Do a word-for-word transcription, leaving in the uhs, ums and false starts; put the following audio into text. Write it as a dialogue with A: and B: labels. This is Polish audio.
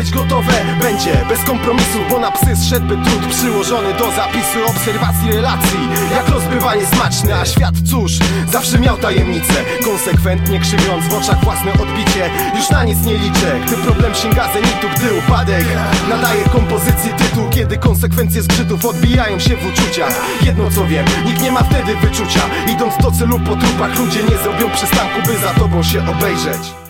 A: być gotowe, będzie bez kompromisu, bo na psy zszedłby trud przyłożony do zapisu, obserwacji relacji. Jak los bywa niesmaczny, a świat cóż, zawsze miał tajemnicę. Konsekwentnie krzywiąc w oczach własne odbicie, już na nic nie liczę, gdy problem sięga zenitu, gdy upadek nadaje kompozycji tytuł, kiedy konsekwencje zgrzytów odbijają się w uczuciach. Jedno co wiem, nikt nie ma wtedy wyczucia. Idąc do celu po trupach, ludzie nie zrobią przystanku, by za tobą się obejrzeć.